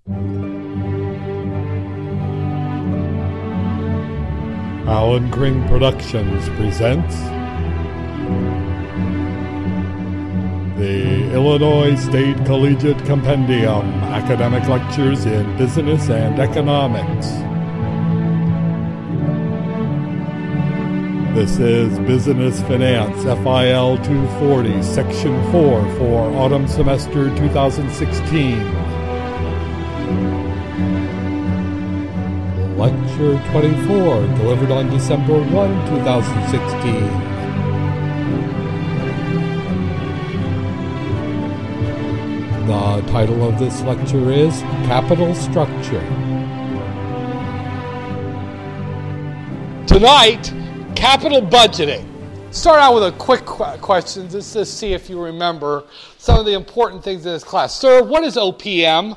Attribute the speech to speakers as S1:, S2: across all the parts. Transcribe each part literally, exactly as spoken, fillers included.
S1: Alan Kring Productions presents the Illinois State Collegiate Compendium, Academic Lectures in Business and Economics. This is Business Finance F I L two forty, Section four for Autumn Semester twenty sixteen. Lecture twenty-four, delivered on December first, twenty sixteen. The title of this lecture is Capital Structure.
S2: Tonight, capital budgeting. Start out with a quick qu- question just to see if you remember some of the important things in this class. Sir, what is O P M?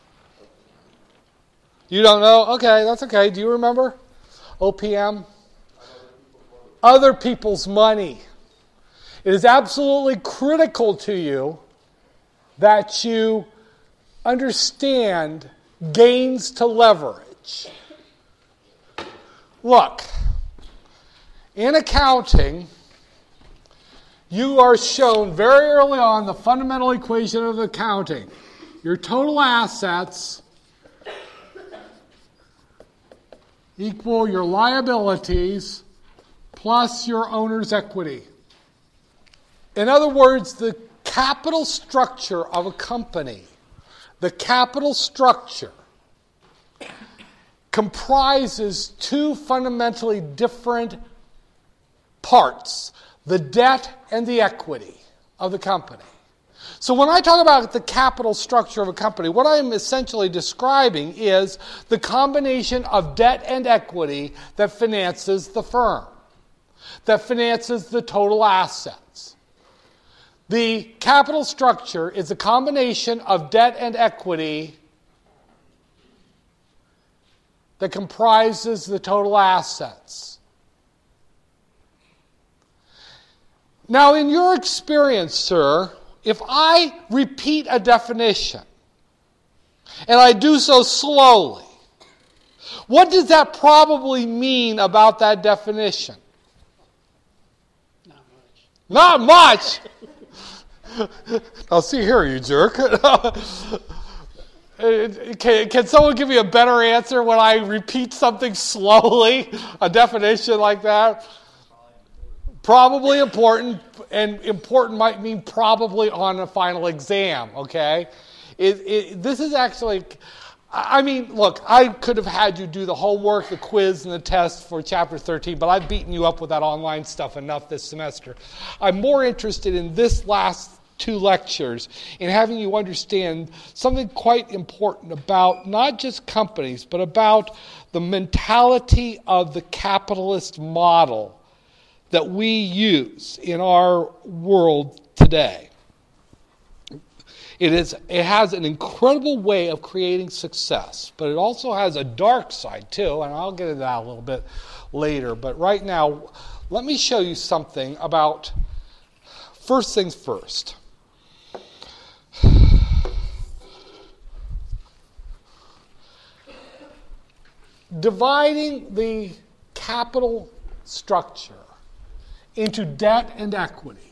S2: You don't know? Okay, that's okay. Do you remember O P M? Other people's money. It is absolutely critical to you that you understand gains to leverage. Look, in accounting, you are shown very early on the fundamental equation of accounting. Your total assets equal your liabilities plus your owner's equity. In other words, the capital structure of a company, the capital structure comprises two fundamentally different parts, the debt and the equity of the company. So when I talk about the capital structure of a company, what I'm essentially describing is the combination of debt and equity that finances the firm, that finances the total assets. The capital structure is a combination of debt and equity that comprises the total assets. Now, in your experience, sir, if I repeat a definition, and I do so slowly, what does that probably mean about that definition? Not much. Not much? Now see here, you jerk. Can, can someone give me a better answer when I repeat something slowly, a definition like that? Probably important, and important might mean probably on a final exam, okay? It, it, this is actually, I mean, look, I could have had you do the homework, the quiz, and the test for Chapter thirteen, but I've beaten you up with that online stuff enough this semester. I'm more interested in this last two lectures in having you understand something quite important about not just companies, but about the mentality of the capitalist model that we use in our world today. It is, it has an incredible way of creating success, but it also has a dark side too, and I'll get into that a little bit later. But right now, let me show you something about, first things first. Dividing the capital structure into debt and equity.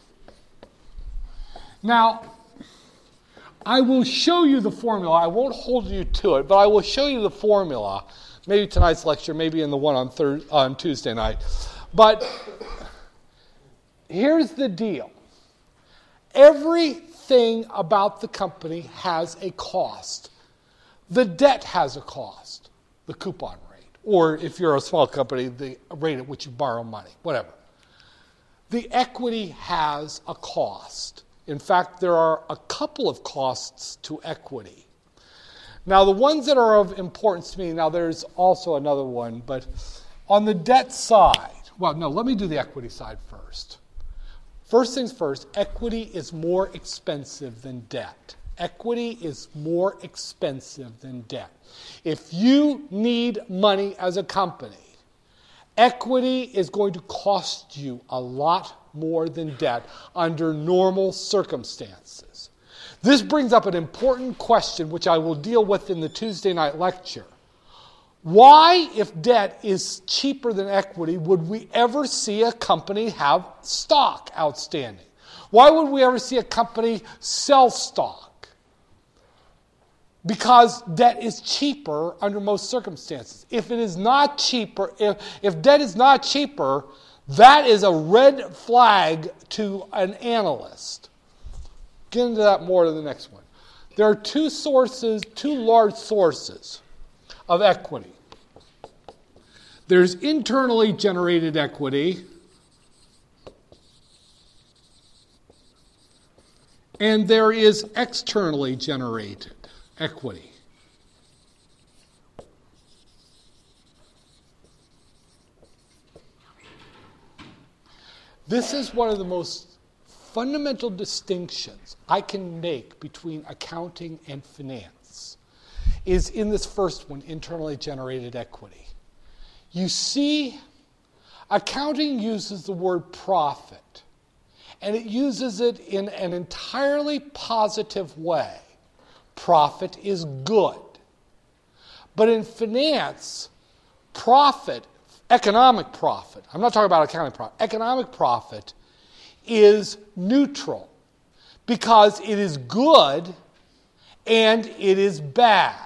S2: Now, I will show you the formula. I won't hold you to it, but I will show you the formula. Maybe tonight's lecture, maybe in the one on Thursday, on Tuesday night. But here's the deal. Everything about the company has a cost. The debt has a cost, the coupon rate. Or if you're a small company, the rate at which you borrow money, whatever. The equity has a cost. In fact, there are a couple of costs to equity. Now, the ones that are of importance to me, now there's also another one, but on the debt side, well, no, let me do the equity side first. First things first, equity is more expensive than debt. Equity is more expensive than debt. If you need money as a company, equity is going to cost you a lot more than debt under normal circumstances. This brings up an important question which I will deal with in the Tuesday night lecture. Why, if debt is cheaper than equity, would we ever see a company have stock outstanding? Why would we ever see a company sell stock? Because debt is cheaper under most circumstances. If it is not cheaper, if, if debt is not cheaper, that is a red flag to an analyst. Get into that more in the next one. There are two sources, two large sources of equity. There's internally generated equity, and there is externally generated equity. This is one of the most fundamental distinctions I can make between accounting and finance, is in this first one, internally generated equity. You see, accounting uses the word profit, and it uses it in an entirely positive way. Profit is good. But in finance, profit, economic profit, I'm not talking about accounting profit, economic profit is neutral because it is good and it is bad.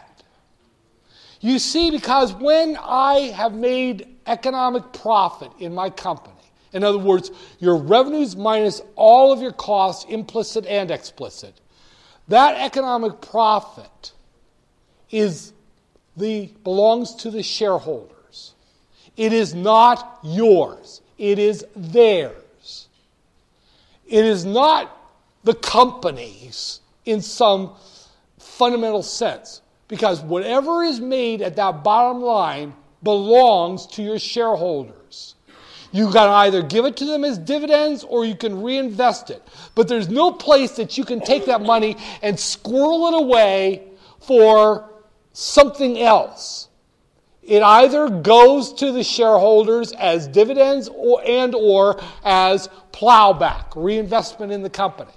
S2: You see, because when I have made economic profit in my company, in other words, your revenues minus all of your costs, implicit and explicit, that economic profit is the belongs to the shareholders. It is not yours. It is theirs. It is not the company's in some fundamental sense. Because whatever is made at that bottom line belongs to your shareholders. You can either give it to them as dividends or you can reinvest it. But there's no place that you can take that money and squirrel it away for something else. It either goes to the shareholders as dividends or and or as plowback, reinvestment in the company.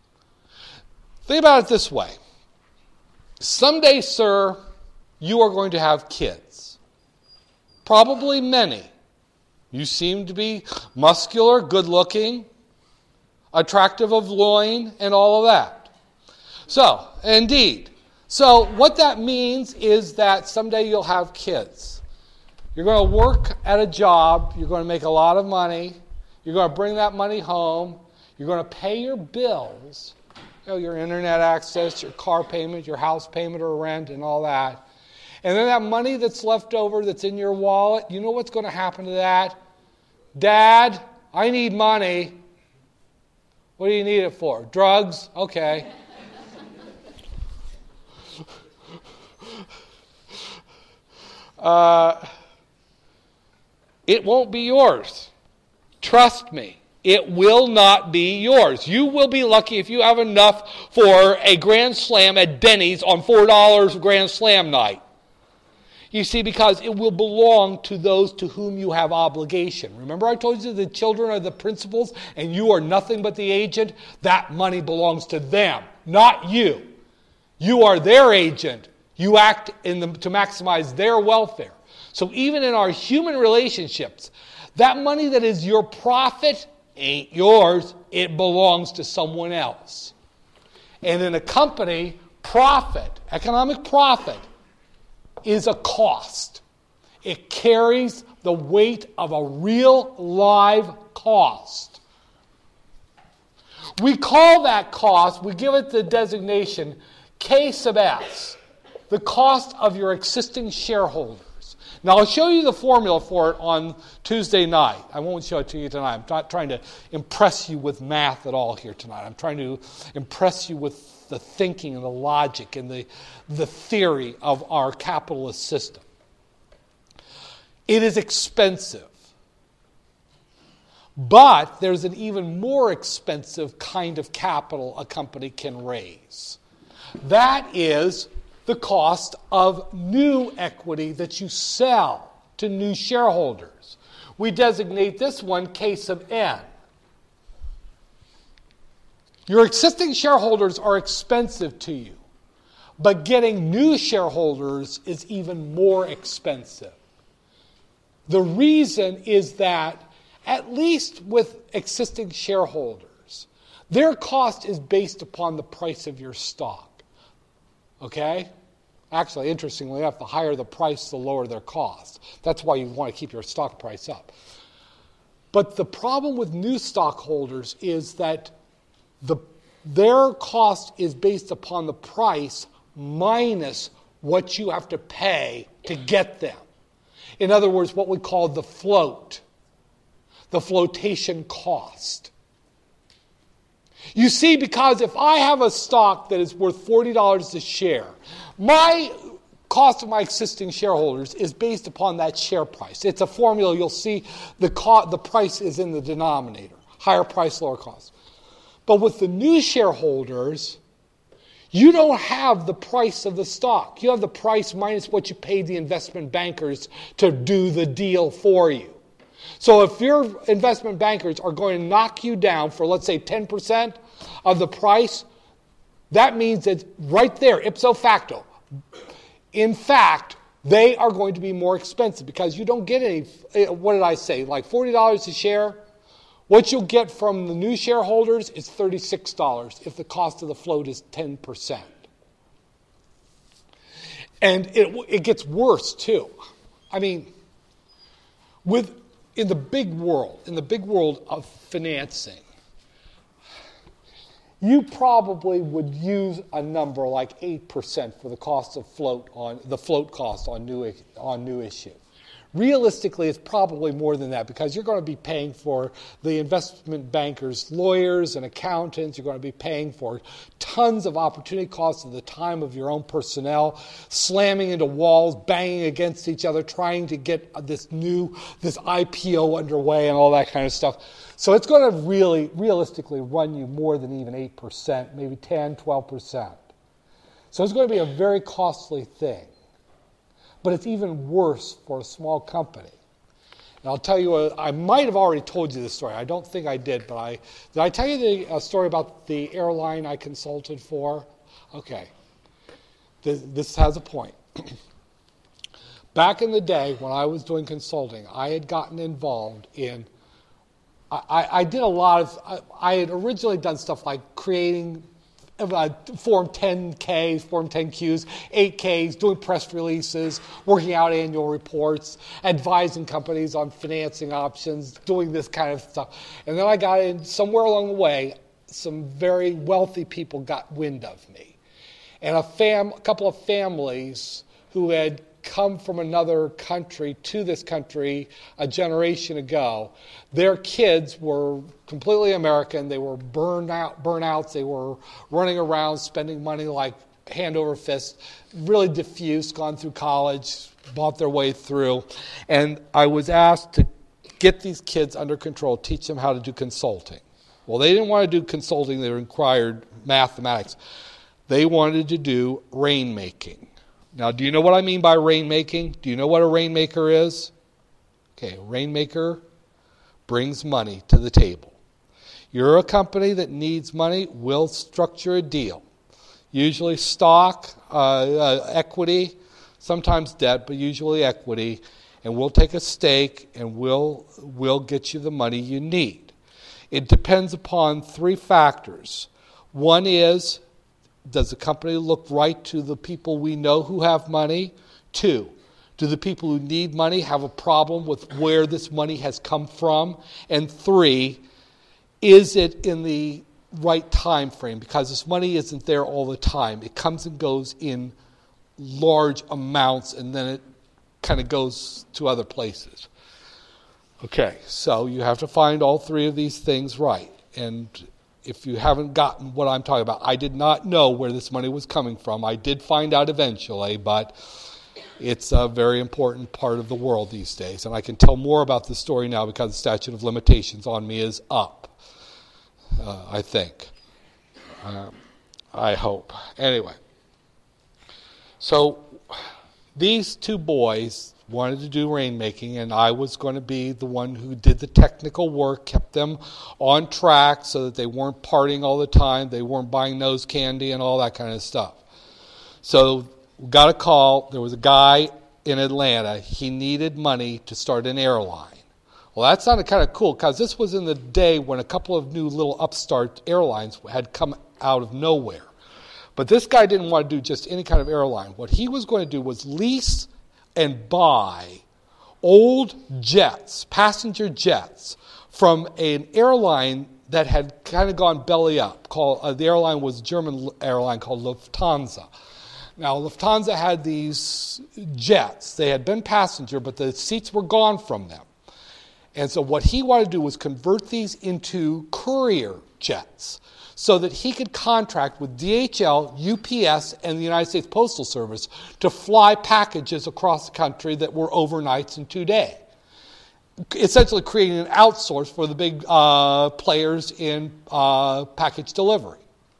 S2: Think about it this way. Someday, sir, you are going to have kids. Probably many. You seem to be muscular, good-looking, attractive of loin, and all of that. So, indeed. So, what that means is that someday you'll have kids. You're going to work at a job. You're going to make a lot of money. You're going to bring that money home. You're going to pay your bills. You know, your internet access, your car payment, your house payment or rent and all that. And then that money that's left over that's in your wallet, you know what's going to happen to that? Dad, I need money. What do you need it for? Drugs? Okay. uh, it won't be yours. Trust me. It will not be yours. You will be lucky if you have enough for a Grand Slam at Denny's on four dollars Grand Slam night. You see, because it will belong to those to whom you have obligation. Remember I told you the children are the principals and you are nothing but the agent? That money belongs to them, not you. You are their agent. You act in the, to maximize their welfare. So even in our human relationships, that money that is your profit ain't yours, it belongs to someone else. And in a company, profit, economic profit, is a cost. It carries the weight of a real live cost. We call that cost, we give it the designation K sub S, the cost of your existing shareholders. Now, I'll show you the formula for it on Tuesday night. I won't show it to you tonight. I'm not trying to impress you with math at all here tonight. I'm trying to impress you with the thinking and the logic and the, the theory of our capitalist system. It is expensive. But there's an even more expensive kind of capital a company can raise. That is the cost of new equity that you sell to new shareholders. We designate this one K sub N. Your existing shareholders are expensive to you, but getting new shareholders is even more expensive. The reason is that, at least with existing shareholders, their cost is based upon the price of your stock. Okay? Actually, interestingly enough, the higher the price, the lower their cost. That's why you want to keep your stock price up. But the problem with new stockholders is that the, their cost is based upon the price minus what you have to pay to get them. In other words, what we call the float, the flotation cost. You see, because if I have a stock that is worth forty dollars a share, my cost of my existing shareholders is based upon that share price. It's a formula. You'll see the co- the price is in the denominator. Higher price, lower cost. But with the new shareholders, you don't have the price of the stock. You have the price minus what you paid the investment bankers to do the deal for you. So if your investment bankers are going to knock you down for, let's say, ten percent of the price, that means that right there, ipso facto, in fact, they are going to be more expensive because you don't get any, what did I say, like forty dollars a share? What you'll get from the new shareholders is thirty-six dollars if the cost of the float is ten percent. And it, it gets worse, too. I mean, with in the big world, in the big world of financing, you probably would use a number like eight percent for the cost of float on the float cost on new on new issue. Realistically, it's probably more than that because you're going to be paying for the investment bankers, lawyers, and accountants. You're going to be paying for tons of opportunity costs of the time of your own personnel, slamming into walls, banging against each other, trying to get this new, this I P O underway and all that kind of stuff. So it's going to really, realistically run you more than even eight percent, maybe ten, twelve percent. So it's going to be a very costly thing. But it's even worse for a small company. And I'll tell you, a, I might have already told you this story. I don't think I did, but I did I tell you the uh, story about the airline I consulted for? Okay. This, this has a point. Back in the day when I was doing consulting, I had gotten involved in, I, I, I did a lot of, I, I had originally done stuff like creating Uh, Form ten Ks, Form ten Qs, eight Ks, doing press releases, working out annual reports, advising companies on financing options, doing this kind of stuff. And then I got in, somewhere along the way, some very wealthy people got wind of me. And a, fam, a couple of families who had come from another country to this country a generation ago, their kids were completely American. They were burned out, burnouts. They were running around spending money like hand over fist, really diffuse, gone through college, bought their way through. And I was asked to get these kids under control, teach them how to do consulting. Well, they didn't want to do consulting. They required mathematics. They wanted to do rainmaking. Now, do you know what I mean by rainmaking? Do you know what a rainmaker is? Okay, a rainmaker brings money to the table. You're a company that needs money, we'll structure a deal. Usually stock, uh, uh, equity, sometimes debt, but usually equity. And we'll take a stake and we'll, we'll get you the money you need. It depends upon three factors. One is, does the company look right to the people we know who have money? Two, do the people who need money have a problem with where this money has come from? And three, is it in the right time frame? Because this money isn't there all the time. It comes and goes in large amounts, and then it kind of goes to other places. Okay, so you have to find all three of these things right. And if you haven't gotten what I'm talking about, I did not know where this money was coming from. I did find out eventually, but it's a very important part of the world these days. And I can tell more about the story now because the statute of limitations on me is up, uh, I think. Um, I hope. Anyway, so these two boys wanted to do rainmaking, and I was going to be the one who did the technical work, kept them on track so that they weren't partying all the time, they weren't buying nose candy and all that kind of stuff. So we got a call. There was a guy in Atlanta. He needed money to start an airline. Well, that sounded kind of cool because this was in the day when a couple of new little upstart airlines had come out of nowhere. But this guy didn't want to do just any kind of airline. What he was going to do was lease and buy old jets, passenger jets, from an airline that had kind of gone belly up. Called, uh, the airline was a German airline called Lufthansa. Now, Lufthansa had these jets. They had been passenger, but the seats were gone from them. And so what he wanted to do was convert these into courier jets so that he could contract with D H L, U P S, and the United States Postal Service to fly packages across the country that were overnights and two-day. Essentially creating an outsource for the big uh, players in uh, package delivery.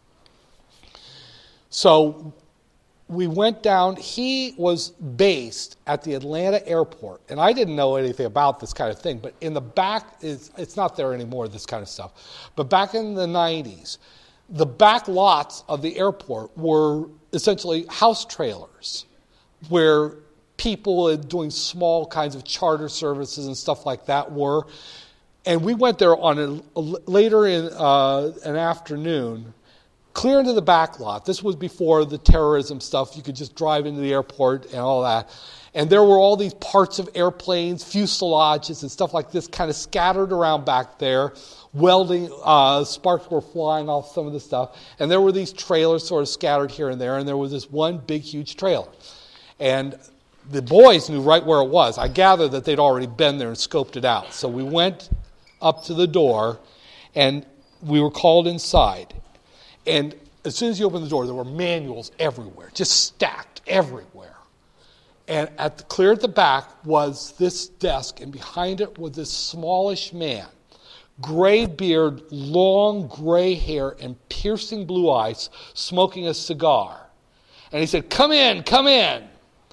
S2: So we went down. He was based at the Atlanta airport, and I didn't know anything about this kind of thing, but in the back, it's, it's not there anymore, this kind of stuff. But back in the nineties, the back lots of the airport were essentially house trailers where people doing small kinds of charter services and stuff like that were. And we went there on a, a, later in uh, an afternoon, clear into the back lot. This was before the terrorism stuff. You could just drive into the airport and all that. And there were all these parts of airplanes, fuselages and stuff like this kind of scattered around back there. Welding, uh, sparks were flying off some of the stuff. And there were these trailers sort of scattered here and there. And there was this one big, huge trailer. And the boys knew right where it was. I gathered that they'd already been there and scoped it out. So we went up to the door and we were called inside. And as soon as you opened the door, there were manuals everywhere, just stacked everywhere. And at the, clear at the back was this desk, and behind it was this smallish man, gray beard, long gray hair, and piercing blue eyes, smoking a cigar. And he said, "Come in, come in."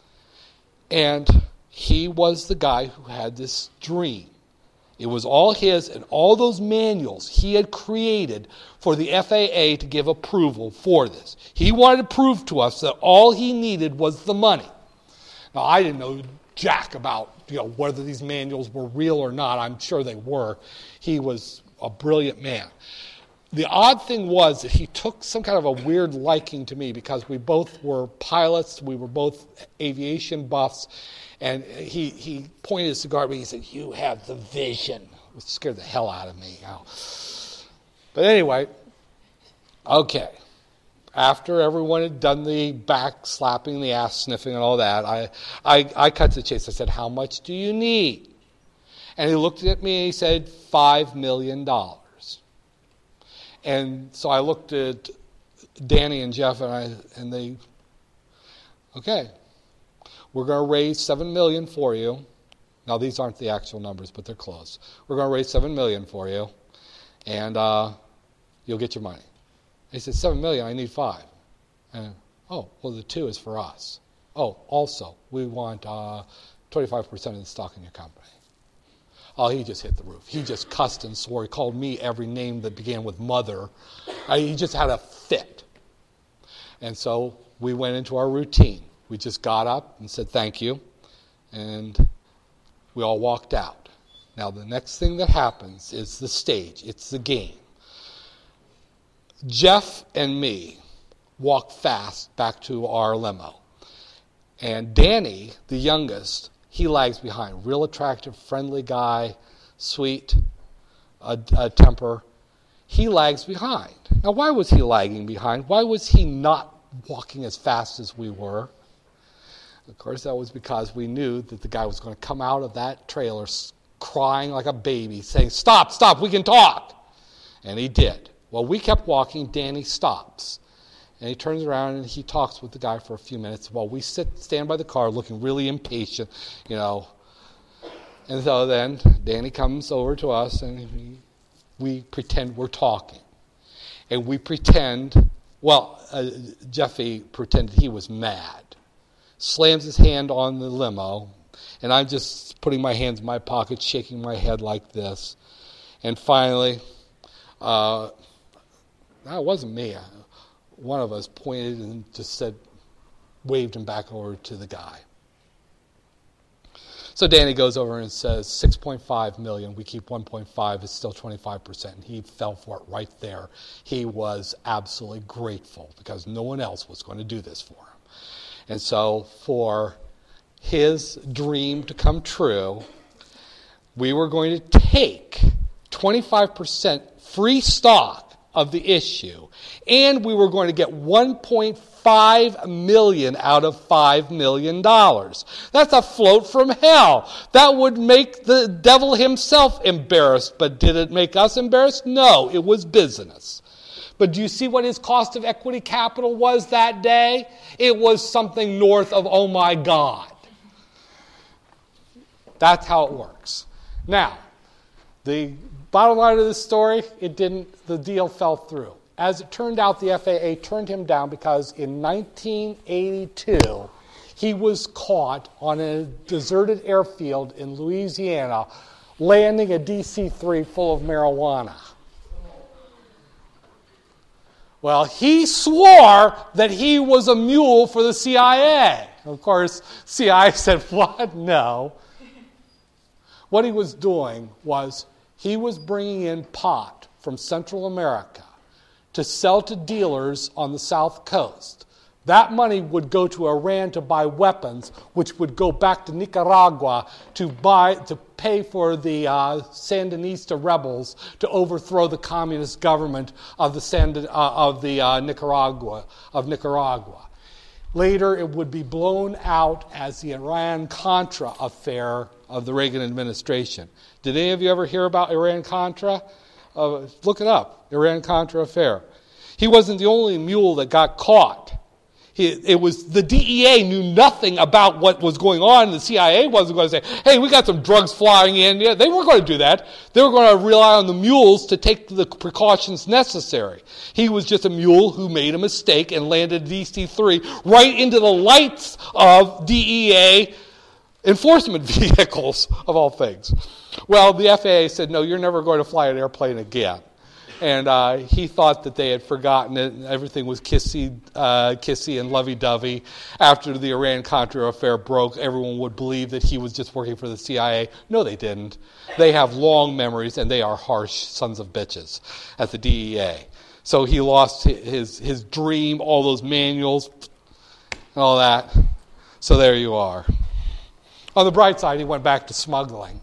S2: And he was the guy who had this dream. It was all his, and all those manuals he had created for the F A A to give approval for this. He wanted to prove to us that all he needed was the money. Now, I didn't know jack about, you know, whether these manuals were real or not. I'm sure they were. He was a brilliant man. The odd thing was that he took some kind of a weird liking to me because we both were pilots. We were both aviation buffs. And he, he pointed his cigar at me. He said, "You have the vision." It scared the hell out of me. You know. But anyway, okay. After everyone had done the back slapping, the ass sniffing, and all that, I, I, I cut to the chase. I said, "How much do you need?" And he looked at me and he said, five million dollars. And so I looked at Danny and Jeff, and I and they, okay. We're going to raise seven million dollars for you. Now, these aren't the actual numbers, but they're close. We're going to raise seven million dollars for you, and uh, you'll get your money. He said, seven million dollars, I need five. And, oh, well, the two is for us. Oh, also, we want uh, twenty-five percent of the stock in your company. Oh, he just hit the roof. He just cussed and swore. He called me every name that began with mother. I, he just had a fit. And so we went into our routine. We just got up and said thank you, and we all walked out. Now, the next thing that happens is the stage. It's the game. Jeff and me walk fast back to our limo. And Danny, the youngest, he lags behind. Real attractive, friendly guy, sweet, a, a temper. He lags behind. Now, why was he lagging behind? Why was he not walking as fast as we were? Of course, that was because we knew that the guy was going to come out of that trailer crying like a baby, saying, "Stop, stop, we can talk." And he did. Well, we kept walking. Danny stops. And he turns around and he talks with the guy for a few minutes while we sit, stand by the car looking really impatient, you know. And so then Danny comes over to us and we, we pretend we're talking. And we pretend, well, uh, Jeffy pretended he was mad. Slams his hand on the limo, And I'm just putting my hands in my pockets, shaking my head like this. And finally, uh, that wasn't me. One of us pointed and just said, waved him back over to the guy. So Danny goes over and says, six point five million dollars, we keep one point five, it's still twenty-five percent. And he fell for it right there. He was absolutely grateful because no one else was going to do this for him. And so for his dream to come true, we were going to take twenty-five percent free stock of the issue, and we were going to get one point five million dollars out of five million dollars. That's a float from hell. That would make the devil himself embarrassed, but did it make us embarrassed? No, it was business. But do you see what his cost of equity capital was that day? It was something north of, oh my God. That's how it works. Now, the bottom line of this story, it didn't, the deal fell through. As it turned out, the F A A turned him down because in nineteen eighty-two, he was caught on a deserted airfield in Louisiana landing a D C three full of marijuana. Well, he swore that he was a mule for the C I A. Of course, C I A said, what? No. What he was doing was he was bringing in pot from Central America to sell to dealers on the South Coast. That money would go to Iran to buy weapons, which would go back to Nicaragua to buy to pay for the uh, Sandinista rebels to overthrow the communist government of the Sand, uh, of the uh, Nicaragua of Nicaragua. Later, it would be blown out as the Iran-Contra affair of the Reagan administration. Did any of you ever hear about Iran-Contra? Uh, look it up, Iran-Contra affair. He wasn't the only mule that got caught. He, it was the D E A knew nothing about what was going on. The C I A wasn't going to say, hey, we got some drugs flying in. Yeah, they weren't going to do that. They were going to rely on the mules to take the precautions necessary. He was just a mule who made a mistake and landed D C three right into the lights of D E A enforcement vehicles, of all things. Well, the F A A said, no, you're never going to fly an airplane again. And uh, he thought that they had forgotten it and everything was kissy, uh, kissy and lovey-dovey. After the Iran-Contra affair broke, everyone would believe that he was just working for the C I A. No, they didn't. They have long memories, and they are harsh sons of bitches at the D E A. So he lost his, his dream, all those manuals, and all that. So there you are. On the bright side, he went back to smuggling.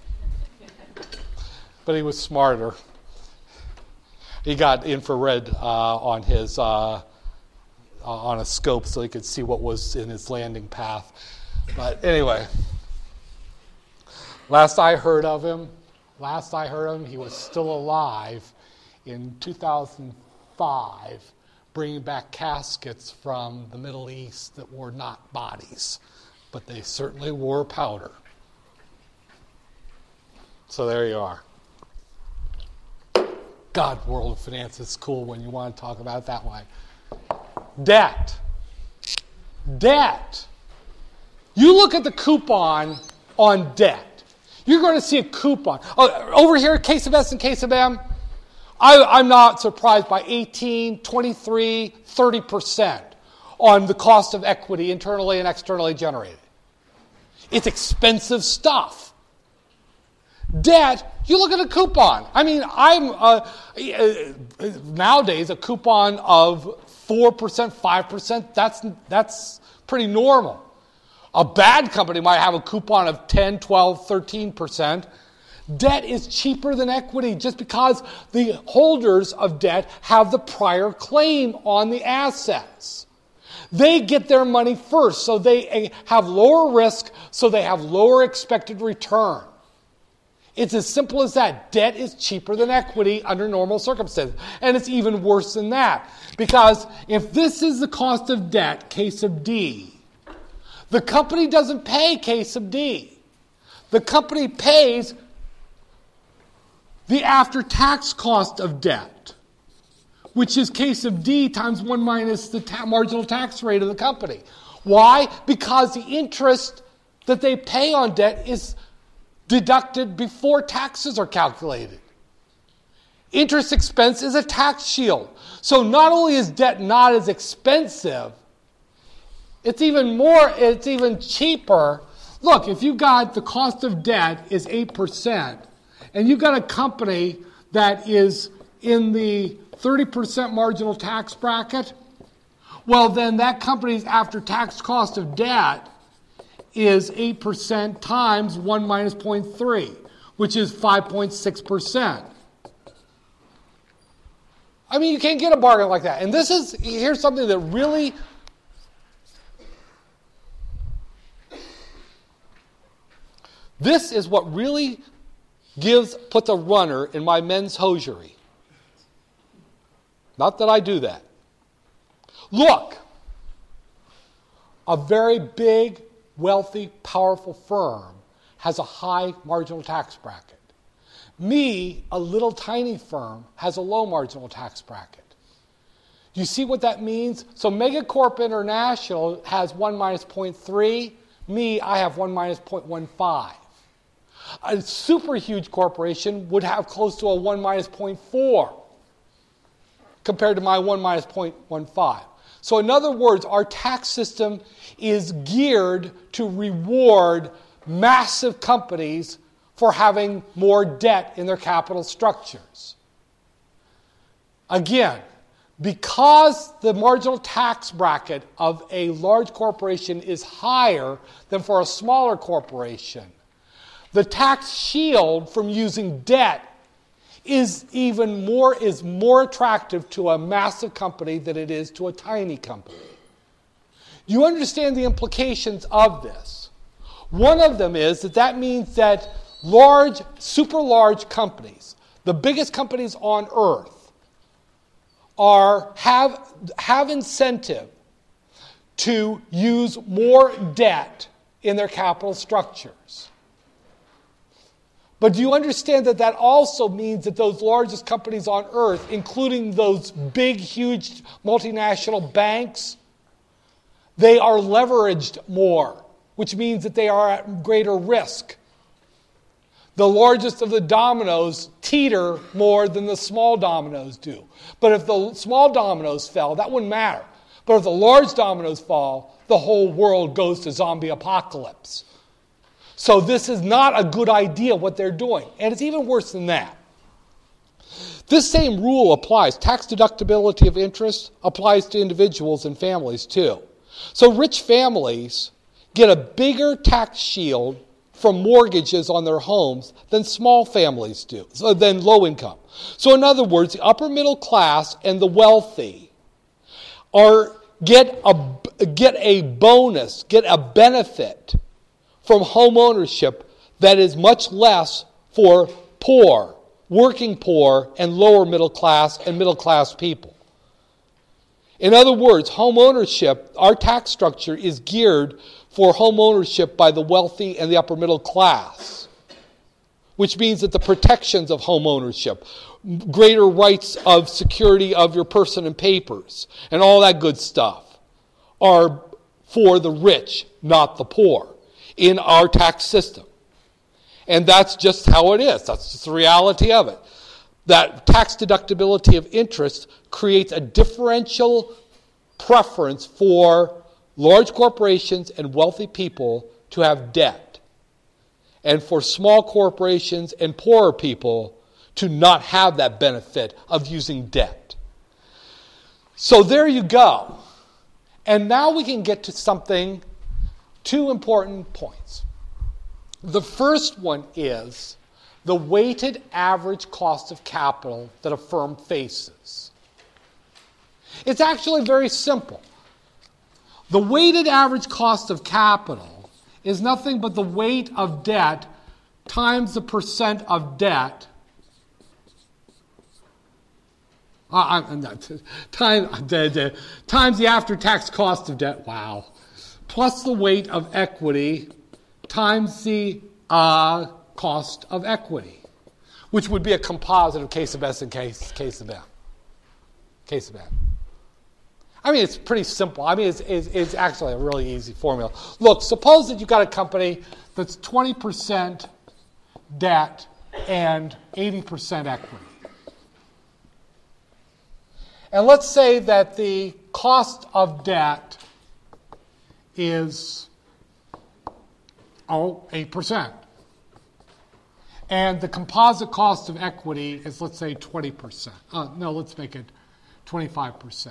S2: But he was smarter. He got infrared uh, on his uh, on a scope so he could see what was in his landing path. But anyway, last I heard of him, last I heard of him, he was still alive in two thousand five, bringing back caskets from the Middle East that were not bodies, but they certainly wore powder. So there you are. God, world of finance is cool when you want to talk about it that way. Debt. Debt. You look at the coupon on debt. You're going to see a coupon. Oh, over here at Case of S and Case of M, I, I'm not surprised by eighteen, twenty-three, thirty percent on the cost of equity internally and externally generated. It's expensive stuff. Debt, you look at a coupon. I mean, I'm uh, nowadays a coupon of four percent, five percent, that's that's pretty normal. A bad company might have a coupon of ten, twelve, thirteen percent. Debt is cheaper than equity just because the holders of debt have the prior claim on the assets. They get their money first, so they have lower risk, so they have lower expected return. It's as simple as that. Debt is cheaper than equity under normal circumstances. And it's even worse than that. Because if this is the cost of debt, case of D, the company doesn't pay case of D. The company pays the after-tax cost of debt, which is case of D times one minus the ta- marginal tax rate of the company. Why? Because the interest that they pay on debt is deducted before taxes are calculated. Interest expense is a tax shield. So not only is debt not as expensive, it's even more, it's even cheaper. Look, if you got the cost of debt is eight percent, and you've got a company that is in the thirty percent marginal tax bracket, well then that company's after-tax cost of debt is eight percent times one minus zero point three, which is five point six percent. I mean, you can't get a bargain like that. And this is, here's something that really, this is what really gives, puts a runner in my men's hosiery. Not that I do that. Look, a very big, wealthy, powerful firm has a high marginal tax bracket. Me, a little tiny firm, has a low marginal tax bracket. You see what that means? So Megacorp International has one minus zero point three. Me, I have one minus zero point one five. A super huge corporation would have close to a one minus zero point four compared to my one minus zero point one five. So in other words, our tax system is geared to reward massive companies for having more debt in their capital structures. Again, because the marginal tax bracket of a large corporation is higher than for a smaller corporation, the tax shield from using debt is even more, is more attractive to a massive company than it is to a tiny company. You understand the implications of this. One of them is that that means that large, super large companies, the biggest companies on earth, are have, have incentive to use more debt in their capital structures. But do you understand that that also means that those largest companies on earth, including those big, huge multinational banks, they are leveraged more, which means that they are at greater risk. The largest of the dominoes teeter more than the small dominoes do. But if the small dominoes fell, that wouldn't matter. But if the large dominoes fall, the whole world goes to zombie apocalypse. So this is not a good idea what they're doing. And it's even worse than that. This same rule applies. Tax deductibility of interest applies to individuals and families too. So rich families get a bigger tax shield from mortgages on their homes than small families do, so than low income. So in other words, the upper middle class and the wealthy are get a, get a bonus, get a benefit from home ownership that is much less for poor, working poor, and lower middle class and middle class people. In other words, home ownership, our tax structure is geared for home ownership by the wealthy and the upper middle class, which means that the protections of home ownership, greater rights of security of your person and papers, and all that good stuff are for the rich, not the poor, in our tax system. And that's just how it is. That's just the reality of it. That tax deductibility of interest creates a differential preference for large corporations and wealthy people to have debt, and for small corporations and poorer people to not have that benefit of using debt. So there you go. And now we can get to something, two important points. The first one is the weighted average cost of capital that a firm faces. It's actually very simple. The weighted average cost of capital is nothing but the weight of debt times the percent of debt. Uh, I'm not, time, times the after-tax cost of debt, wow, plus the weight of equity times the uh, cost of equity, which would be a composite of case of S and case, case of M. Case of M. I mean, it's pretty simple. I mean, it's, it's, it's actually a really easy formula. Look, suppose that you've got a company that's twenty percent debt and eighty percent equity. And let's say that the cost of debt is, oh, eight percent. And the composite cost of equity is, let's say, twenty percent. Uh, no, let's make it twenty-five percent.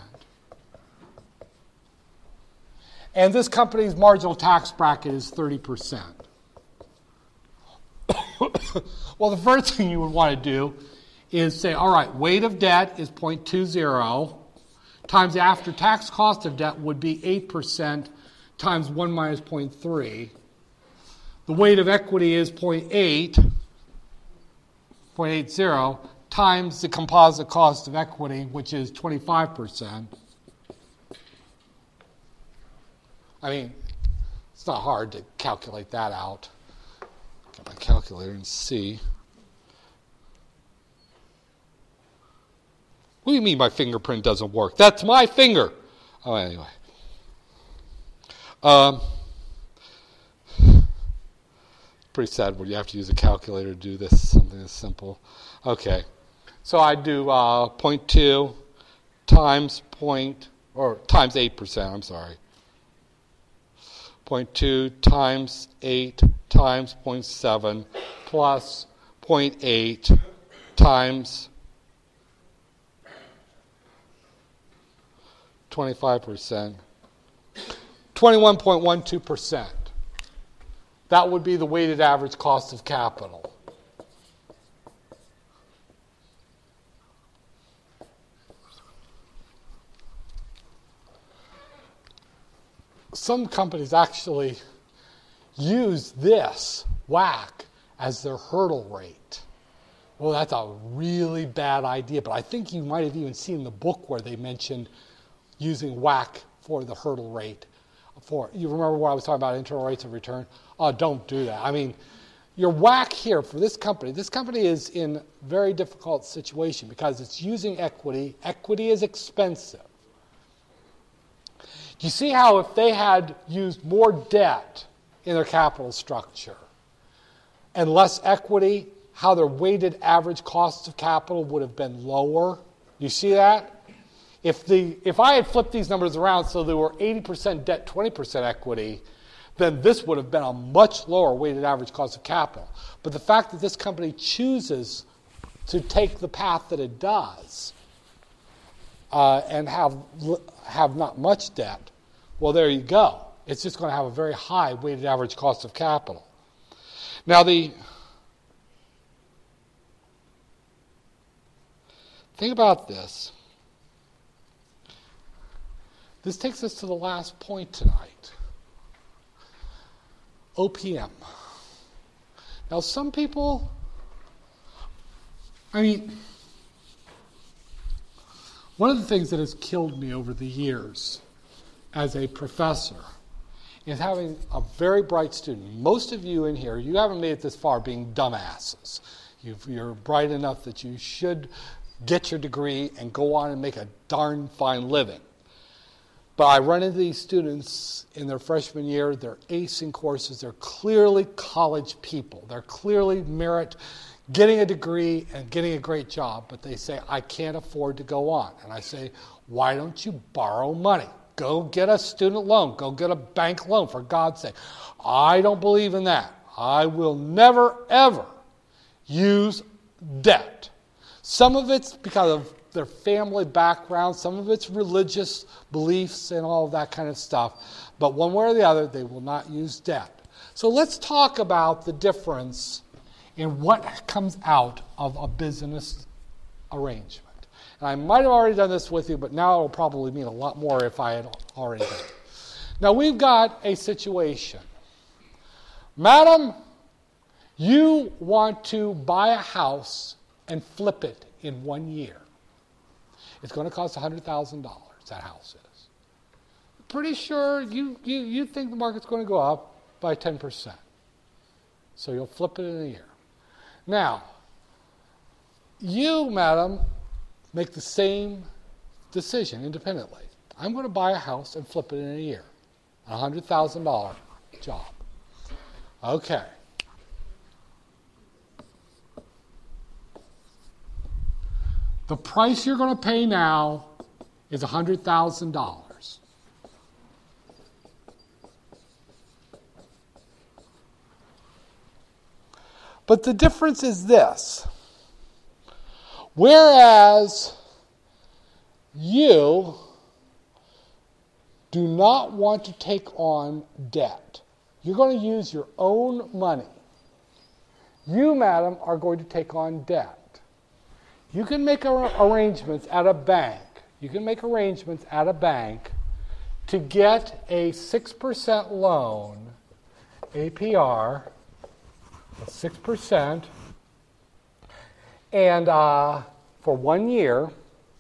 S2: And this company's marginal tax bracket is thirty percent. Well, the first thing you would want to do is say, all right, weight of debt is zero point two zero times the after-tax cost of debt would be eight percent times one minus zero point three. The weight of equity is zero point eight, zero point eight zero, times the composite cost of equity, which is twenty-five percent. I mean, it's not hard to calculate that out. Get my calculator and see. What do you mean my fingerprint doesn't work? That's my finger. Oh, anyway. Um, pretty sad when you have to use a calculator to do this, something this simple. Okay. So I do uh, zero point two times point, or times eight percent, I'm sorry. zero point two times eight times zero point seven plus zero point eight times twenty-five percent. twenty-one point one two percent. That would be the weighted average cost of capital. Some companies actually use this W A C C as their hurdle rate. Well, that's a really bad idea, but I think you might have even seen the book where they mentioned using W A C C for the hurdle rate. For you remember what I was talking about, internal rates of return? Oh, don't do that. I mean, your W A C C here for this company, this company is in a very difficult situation because it's using equity. Equity is expensive. Do you see how if they had used more debt in their capital structure and less equity, how their weighted average cost of capital would have been lower? You see that? If the if I had flipped these numbers around so they were eighty percent debt, twenty percent equity, then this would have been a much lower weighted average cost of capital. But the fact that this company chooses to take the path that it does uh, and have have not much debt, well, there you go. It's just going to have a very high weighted average cost of capital. Now, the thing about this, this takes us to the last point tonight. O P M. Now, some people, I mean, one of the things that has killed me over the years as a professor is having a very bright student. Most of you in here, you haven't made it this far being dumbasses. You've, you're bright enough that you should get your degree and go on and make a darn fine living. But I run into these students in their freshman year, they're acing courses, they're clearly college people. They're clearly merit getting a degree and getting a great job, but they say, I can't afford to go on. And I say, why don't you borrow money? Go get a student loan. Go get a bank loan, for God's sake. I don't believe in that. I will never, ever use debt. Some of it's because of their family background. Some of it's religious beliefs and all of that kind of stuff. But one way or the other, they will not use debt. So let's talk about the difference in what comes out of a business arrangement. And I might have already done this with you, but now it will probably mean a lot more if I had already done it. Now we've got a situation. Madam, you want to buy a house and flip it in one year. It's going to cost one hundred thousand dollars, that house is. Pretty sure you, you, you think the market's going to go up by ten percent. So you'll flip it in a year. Now, you, madam, make the same decision independently. I'm going to buy a house and flip it in a year. A one hundred thousand dollars job. Okay. The price you're going to pay now is one hundred thousand dollars. But the difference is this. Whereas you do not want to take on debt, you're going to use your own money. You, madam, are going to take on debt. You can make ar- arrangements at a bank. You can make arrangements at a bank to get a six percent loan, A P R, six percent, and uh, for one year.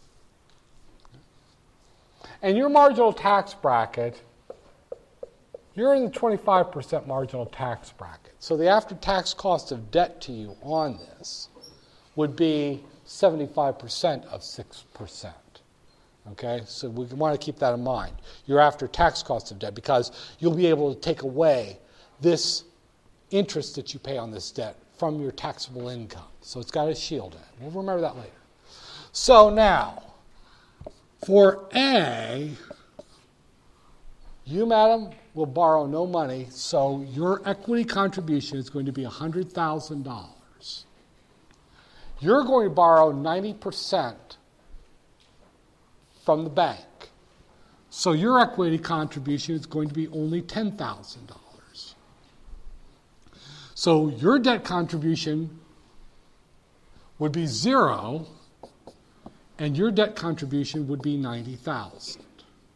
S2: And your marginal tax bracket, you're in the twenty-five percent marginal tax bracket. So the after-tax cost of debt to you on this would be seventy-five percent of six percent. Okay, so we want to keep that in mind. Your after-tax cost of debt, because you'll be able to take away this interest that you pay on this debt from your taxable income. So it's got a shield in it. We'll remember that later. So now, for A, you, madam, will borrow no money, so your equity contribution is going to be one hundred thousand dollars. You're going to borrow ninety percent from the bank. So your equity contribution is going to be only ten thousand dollars. So your debt contribution would be zero, and your debt contribution would be ninety thousand dollars.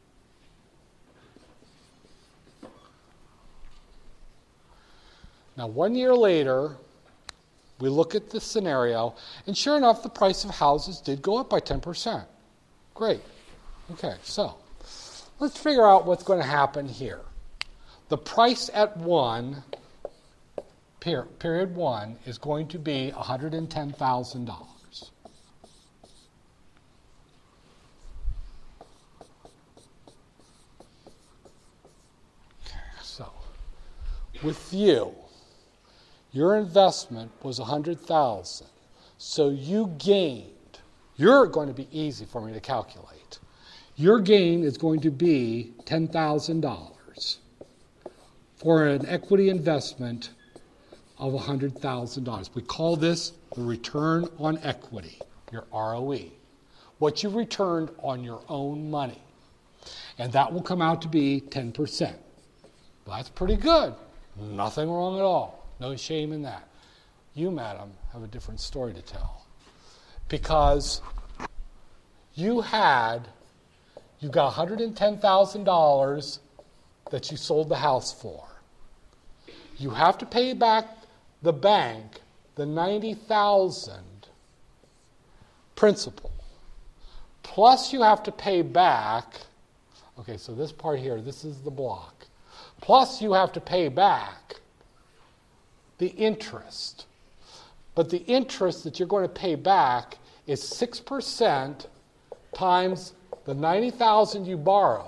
S2: Now, one year later, we look at the scenario, and sure enough, the price of houses did go up by ten percent. Great. Okay, so let's figure out what's going to happen here. The price at one, per, period one, is going to be one hundred ten thousand dollars. Okay, so with you, your investment was one hundred thousand dollars, so you gained. You're going to be easy for me to calculate. Your gain is going to be ten thousand dollars for an equity investment of one hundred thousand dollars. We call this the return on equity, your R O E, what you returned on your own money. And that will come out to be ten percent. Well, that's pretty good. Nothing wrong at all. No shame in that. You, madam, have a different story to tell. Because you had, you've got one hundred ten thousand dollars that you sold the house for. You have to pay back the bank the ninety thousand dollars principal. Plus you have to pay back, okay, so this part here, this is the block. Plus you have to pay back the interest. But the interest that you're going to pay back is six percent times the ninety thousand dollars you borrowed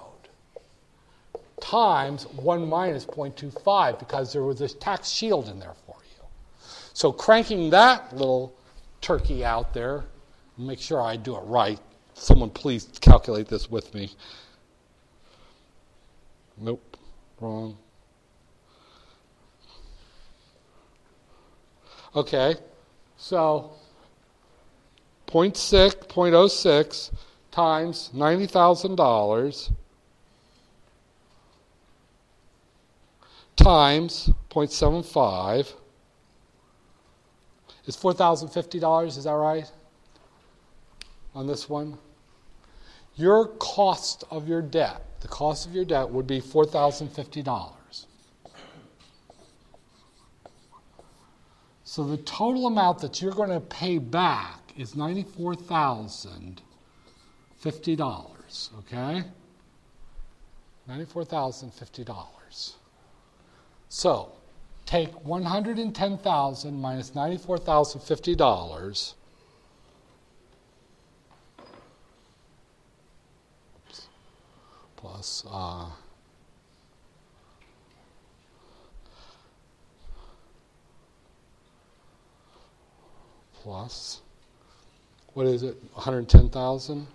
S2: times one minus zero point two five, because there was this tax shield in there for you. So cranking that little turkey out there, make sure I do it right. Someone please calculate this with me. Nope, wrong. Okay, so zero point six, zero point zero six times ninety thousand dollars times zero point seven five is four thousand fifty dollars, is that right? On this one? Your cost of your debt, the cost of your debt would be four thousand fifty dollars. So the total amount that you're going to pay back is ninety-four thousand fifty dollars, okay? ninety-four thousand fifty dollars. So, take one hundred ten thousand dollars minus ninety-four thousand fifty dollars. plus uh, plus, what is it, one hundred ten thousand?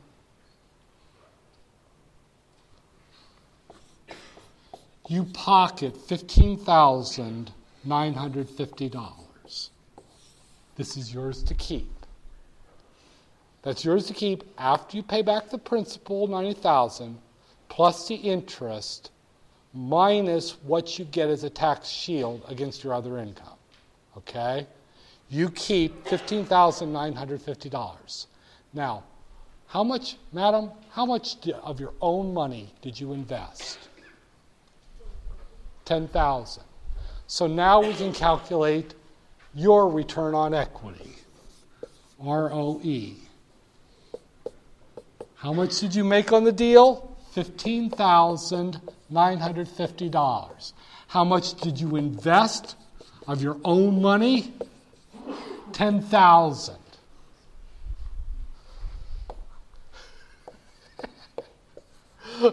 S2: You pocket fifteen thousand nine hundred fifty dollars. This is yours to keep. That's yours to keep after you pay back the principal, ninety thousand dollars, plus the interest, minus what you get as a tax shield against your other income. Okay? You keep fifteen thousand nine hundred fifty dollars. Now, how much, madam, how much of your own money did you invest? ten thousand dollars. So now we can calculate your return on equity, R O E. How much did you make on the deal? fifteen thousand nine hundred fifty dollars. How much did you invest of your own money? ten thousand dollars.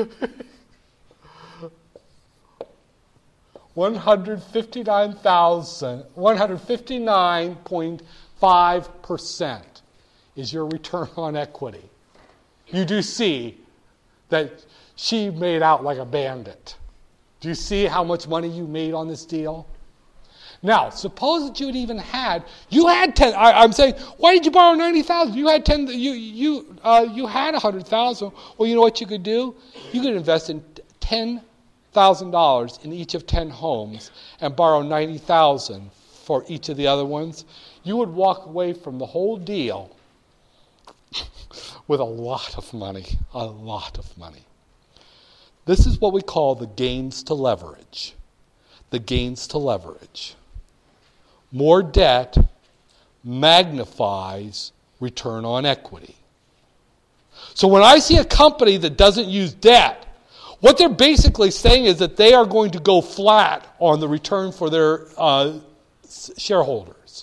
S2: one hundred fifty-nine thousand, one hundred fifty-nine point five percent is your return on equity. You do see that she made out like a bandit. Do you see how much money you made on this deal? Now, suppose that you had even had, you had ten, I, I'm saying, why did you borrow ninety thousand? You had ten, you, you, uh, you had one hundred thousand. Well, you know what you could do? You could invest in ten thousand dollars in each of ten homes and borrow ninety thousand dollars for each of the other ones. You would walk away from the whole deal with a lot of money, a lot of money. This is what we call the gains to leverage. The gains to leverage. More debt magnifies return on equity. So when I see a company that doesn't use debt, what they're basically saying is that they are going to go flat on the return for their uh, shareholders.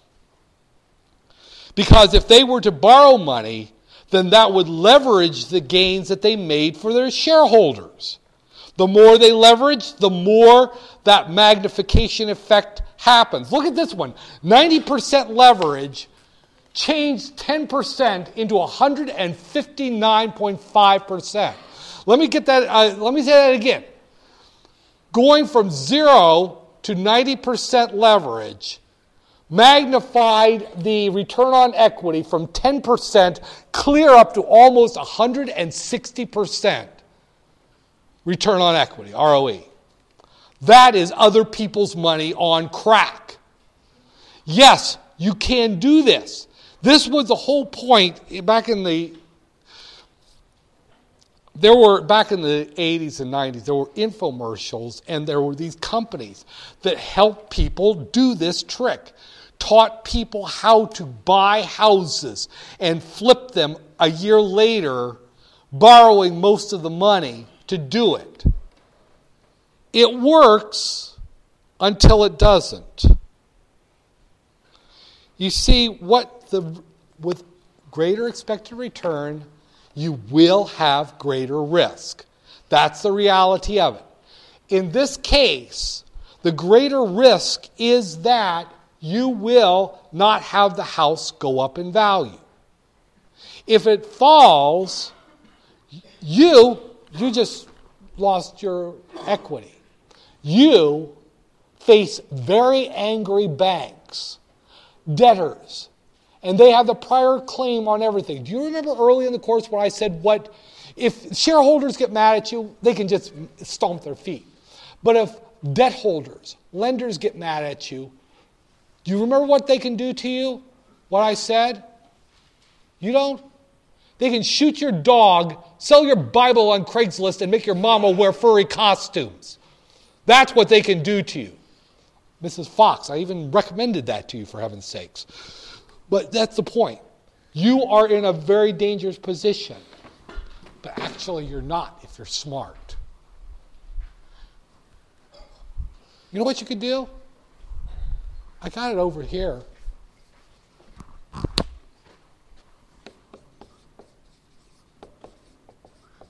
S2: Because if they were to borrow money, then that would leverage the gains that they made for their shareholders. The more they leverage, the more that magnification effect happens. Look at this one. ninety percent leverage changed ten percent into one hundred fifty-nine point five percent. Let me get that, uh, let me say that again. Going from zero to ninety percent leverage magnified the return on equity from ten percent clear up to almost one hundred sixty percent return on equity, R O E. That is other people's money on crack. Yes, you can do this. This was the whole point back in the There were, back in the eighties and nineties, there were infomercials and there were these companies that helped people do this trick. Taught people how to buy houses and flip them a year later, borrowing most of the money to do it. It works until it doesn't. You see, what the with greater expected return, you will have greater risk. That's the reality of it. In this case, the greater risk is that you will not have the house go up in value. If it falls, you, you just lost your equity. You face very angry banks, debtors, and they have the prior claim on everything. Do you remember early in the course when I said what, if shareholders get mad at you, they can just stomp their feet. But if debt holders, lenders get mad at you, do you remember what they can do to you? What I said? You don't? They can shoot your dog, sell your Bible on Craigslist, and make your mama wear furry costumes. That's what they can do to you. Missus Fox, I even recommended that to you, for heaven's sakes. But that's the point. You are in a very dangerous position. But actually you're not if you're smart. You know what you could do? I got it over here.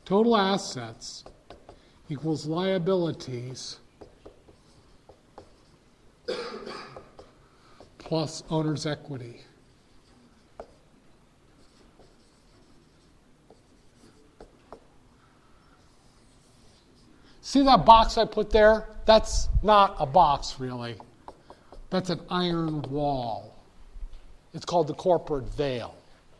S2: Total assets equals liabilities plus owner's equity. See that box I put there? That's not a box, really. That's an iron wall. It's called the corporate veil.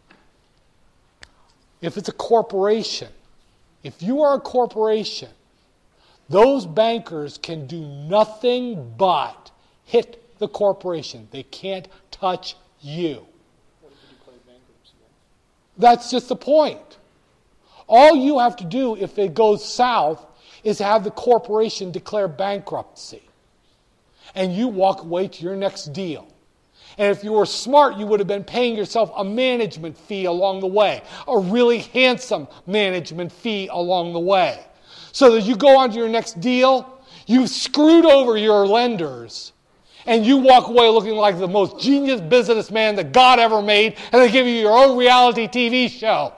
S2: If it's a corporation, if you are a corporation, those bankers can do nothing but hit the corporation. They can't touch you.
S3: What if you declare bankruptcy?
S2: That's just the point. All you have to do if it goes south is have the corporation declare bankruptcy. And you walk away to your next deal. And if you were smart, you would have been paying yourself a management fee along the way. A really handsome management fee along the way. So that you go on to your next deal, you've screwed over your lenders, and you walk away looking like the most genius businessman that God ever made, and they give you your own reality T V show.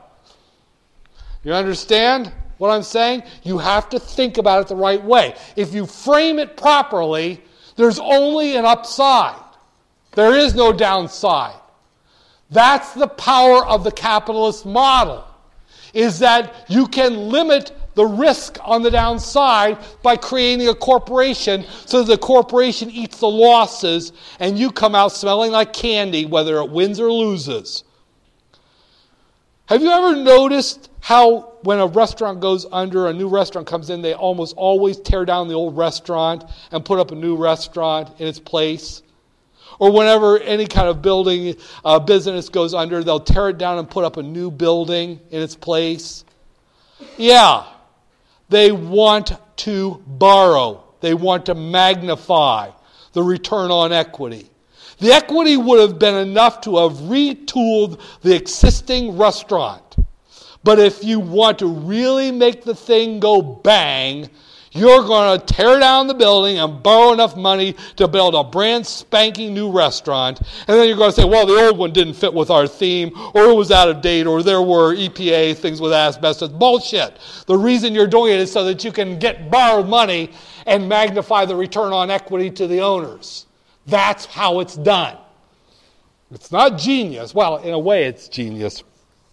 S2: You understand what I'm saying? You have to think about it the right way. If you frame it properly, there's only an upside. There is no downside. That's the power of the capitalist model, is that you can limit the risk on the downside by creating a corporation so that the corporation eats the losses and you come out smelling like candy whether it wins or loses. Have you ever noticed how when a restaurant goes under, a new restaurant comes in, they almost always tear down the old restaurant and put up a new restaurant in its place? Or whenever any kind of building, uh, business goes under, they'll tear it down and put up a new building in its place? Yeah, they want to borrow. They want to magnify the return on equity. The equity would have been enough to have retooled the existing restaurant. But if you want to really make the thing go bang, you're going to tear down the building and borrow enough money to build a brand spanking new restaurant. And then you're going to say, well, the old one didn't fit with our theme, or it was out of date, or there were E P A things with asbestos. Bullshit. The reason you're doing it is so that you can get borrowed money and magnify the return on equity to the owners. That's how it's done. It's not genius. Well, in a way, it's genius.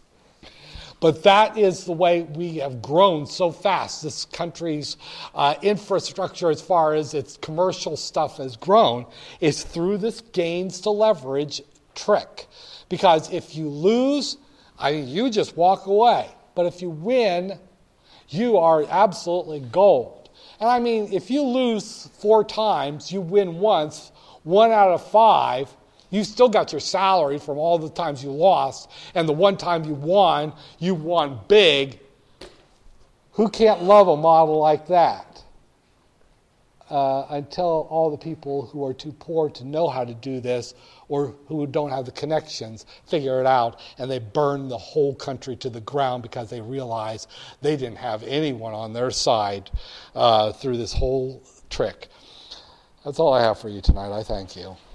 S2: But that is the way we have grown so fast. This country's uh, infrastructure, as far as its commercial stuff has grown, is through this gains to leverage trick. Because if you lose, I mean, you just walk away. But if you win, you are absolutely gold. And I mean, if you lose four times, you win once, one out of five, you still got your salary from all the times you lost, and the one time you won, you won big. Who can't love a model like that? Uh, until all the people who are too poor to know how to do this, or who don't have the connections, figure it out, and they burn the whole country to the ground because they realize they didn't have anyone on their side uh, through this whole trick. That's all I have for you tonight. I thank you.